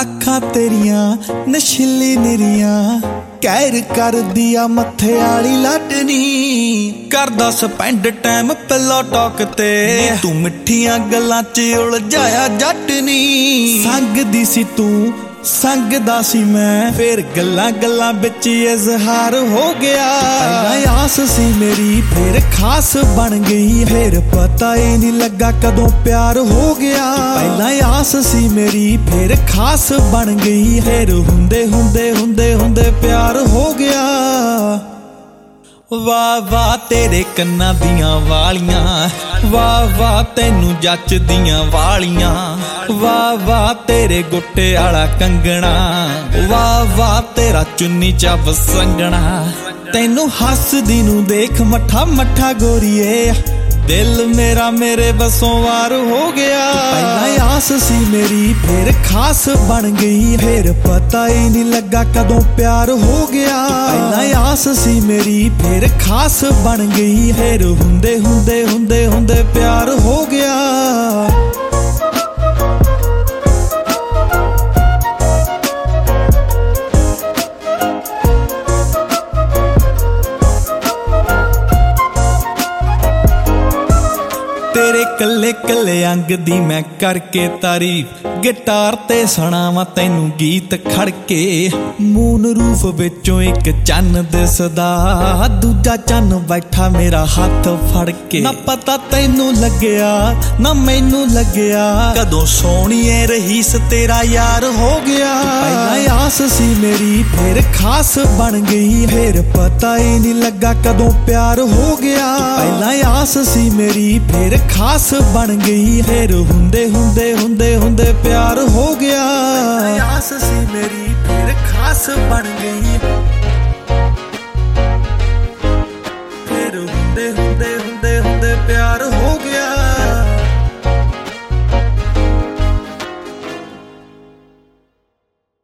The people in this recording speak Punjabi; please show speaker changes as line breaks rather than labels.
ਅੱਖਾਂ ਤੇਰੀਆਂ ਨਸ਼ੀਲੀ ਨਿਰੀਆਂ ਕਹਿਰ ਕਰਦੀ ਆ ਮੱਥੇ ਵਾਲੀ ਲਾਡਨੀ ਕਰਦਾ ਸਪੈਂਡ ਟਾਈਮ ਪਿੱਲੋ ਟਾਕ ਤੇ ਤੂੰ ਮਿੱਠੀਆਂ ਗੱਲਾਂ 'ਚ ਉਲਝਾਇਆ ਜੱਟ ਨੀ ਸੰਗਦੀ ਸੀ ਤੂੰ ਸੰਗਦਾ ਸੀ ਮੈਂ ਫੇਰ ਗੱਲਾਂ ਗੱਲਾਂ ਵਿੱਚ ਇਜ਼ਹਾਰ ਹੋ ਗਿਆ ਪਹਿਲਾਂ ਆਸ ਸੀ ਮੇਰੀ ਫੇਰ ਖਾਸ ਬਣ ਗਈ ਫੇਰ ਪਤਾ ਹੀ ਨਹੀਂ ਲੱਗਾ ਕਦੋਂ ਪਿਆਰ ਹੋ ਗਿਆ ਪਹਿਲਾਂ ਆਸ ਸੀ ਮੇਰੀ ਫੇਰ ਖਾਸ ਬਣ ਗਈ ਫੇਰ ਹੁੰਦੇ ਹੁੰਦੇ ਹੁੰਦੇ ਹੁੰਦੇ ਪਿਆਰ ਹੋ ਗਿਆ ਵਾਹ ਵਾਹ ਤੇਰੇ ਕੰਨਾਂ ਦੀਆਂ ਵਾਲੀਆਂ ਵਾਹ ਵਾਹ ਤੈਨੂੰ ਜੱਚਦੀਆਂ ਵਾਲੀਆਂ ਵਾਹ ਵਾਹ ਤੇਰੇ ਗੁੱਟੇ ਵਾਲਾ ਕੰਗਣਾ ਵਾਹ ਵਾਹ ਤੇਰਾ ਚੁੰਨੀ ਚਾ ਵਸੰਗਣਾ ਤੈਨੂੰ ਹੱਸਦੀ ਨੂੰ ਦੇਖ ਮੱਠਾ ਮੱਠਾ ਗੋਰੀਏ ਦਿਲ ਮੇਰਾ ਮੇਰੇ ਬਸੋਂ ਵਾਰ ਹੋ ਗਿਆ ਪਹਿਲਾਂ ਆਸ ਸੀ ਮੇਰੀ ਫੇਰ ਖਾਸ ਬਣ ਗਈ ਫੇਰ ਪਤਾ ਹੀ ਨਹੀਂ ਲੱਗਾ ਕਦੋਂ ਪਿਆਰ ਹੋ ਗਿਆ ਪਹਿਲਾਂ ਆਸ ਸੀ ਮੇਰੀ ਫੇਰ ਖਾਸ ਬਣ ਗਈ ਫੇਰ ਹੁੰਦੇ ਹੁੰਦੇ ਹੁੰਦੇ ਹੁੰਦੇ ਪਿਆਰ ਹੋ ਗਿਆ ਤੇਰੇ ਕੱਲੇ ਕੱਲੇ ਅੰਗ ਦੀ ਮੈਂ ਕਰਕੇ ਤਾਰੀਫ ਗਿਟਾਰ ਤੇ ਸੁਣਾਵਾਂ ਤੈਨੂੰ ਗੀਤ ਖੜਕੇ ਮੂਨ ਰੂਫ ਵਿੱਚੋਂ ਇੱਕ ਚੰਨ ਦਿਸਦਾ ਦੂਜਾ ਚੰਨ ਬੈਠਾ ਮੇਰਾ ਹੱਥ ਫੜ ਕੇ ਨਾ ਪਤਾ ਤੈਨੂੰ ਲੱਗਿਆ ਨਾ ਮੈਨੂੰ ਲੱਗਿਆ ਕਦੋਂ ਸੋਹਣੀਏ ਰਹੀਸ ਤੇਰਾ ਯਾਰ ਹੋ ਗਿਆ ਪਹਿਲਾਂ ਆਸ ਸੀ ਮੇਰੀ ਫੇਰ ਖਾਸ ਬਣ ਗਈ ਫੇਰ ਪਤਾ ਹੀ ਨਹੀਂ ਲੱਗਾ ਕਦੋਂ ਪਿਆਰ ਹੋ ਗਿਆ ਪਹਿਲਾਂ ਆਸ ਸੀ ਮੇਰੀ ਫੇਰ ਖਾਸ ਬਣ ਗਈ ਫੇਰ ਹੁੰਦੇ ਹੁੰਦੇ ਹੁੰਦੇ ਹੁੰਦੇ ਪਿਆਰ ਹੋ ਗਿਆ ਆਸ ਸੀ ਮੇਰੀ ਫੇਰ ਖਾਸ ਬਣ ਗਈ